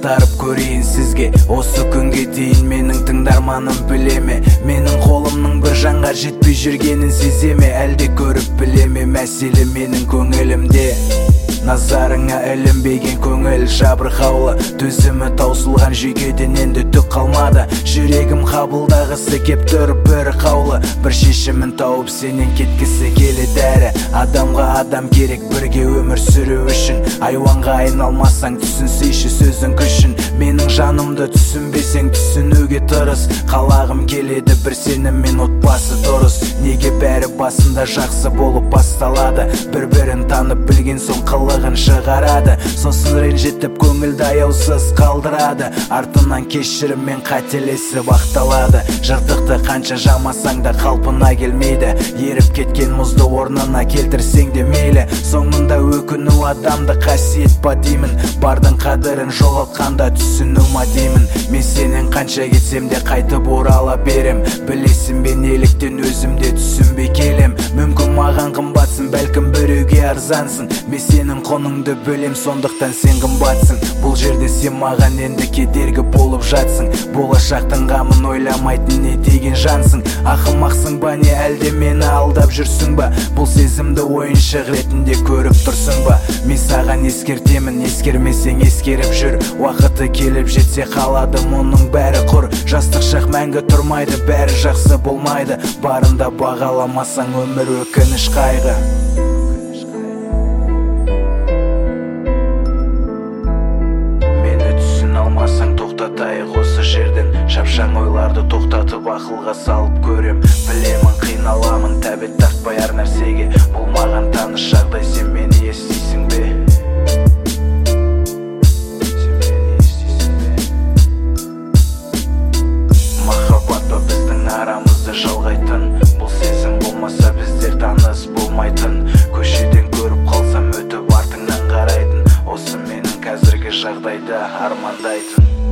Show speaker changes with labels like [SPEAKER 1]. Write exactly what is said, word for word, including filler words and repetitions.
[SPEAKER 1] қайтарып көрейін сізге. Осы күнге дейін менің тыңдарманым білеме, менің қолымның бір жанға жетпей жүргенін сеземе, әлде көріп білеме, мәселе менің көңілімде. Назарыңа ілінбеген көңіл жабырқаулы, төзімі таусылған жүйкеден енді түк қалмады. Жүрегім қабылдағысы кеп тұр бір қаулы, бір шешімін тауып сенен кеткісі келеді әрі. Адамға адам керек бірге өмір сүру үшін, айуанға айналмасаң түсінсейші сөзің күшін. Менің жанымды түсінбесең түсінуге тырыс, қалағым келеді бір сеніммен отбасы дұрыс. Неге бәрі басында жақсы болып басталады, бір-бірін танып білген соң қылығын шығарады, сосын ренжітіп көңілді аяусыз қалдырады, артынан кешіріммен қателесіп ақталады. Жыртықты қанша жамасаң да қалпына келмейді, еріп кеткен мұзды орнына келтірсең де мейлі. Соңында өкіну адамды қасиет па деймін, бардың қадірін жоғалтқанда түсіну ма деймін. Мен сенен қанша кетсем де қайтып орала берем, білесің бе неліктен өзімде түсінбей келем. Мүмкін маған қымбатсың, бәлкім біреуге арзансың, мен сенің құныңды бөлем, сондықтан сен қымбатсың. Бұл жерде сен маған енді кедергі болып жатсың, болашақтың қамын ойламайтын не деген жансың. Ақымақсың ба не әлде мені алдап жүрсің ба, бұл сезімді ойыншық ретінде көріп тұрсың ба. Мен саған ескертемін, ескермесең ескеріп жүр, уақыты келіп жетсе қалады мұның бәрі құр. Жастық шақ мәңгі тұрмайды, бәрі жақсы болмайды, барында бағаламасаң өмір өкініш қайғы. Тоқтатайық осы жерден, шапшаң ойларды тоқтатып ақылға салып көрем. Білемін қиналамын, тәбет тартпай әр нәрсеге, бұл маған таныс жағдай, сен мені естисің бе? Сен мені естисің бе? Махаббат па біздің арамызды жалғайтын, бұл сезім болмаса біздер таныс болмайтын. Көшеден көріп қалсам өтіп артыңнан қарайтын, осы менің қазіргі жағдайда армандайтын.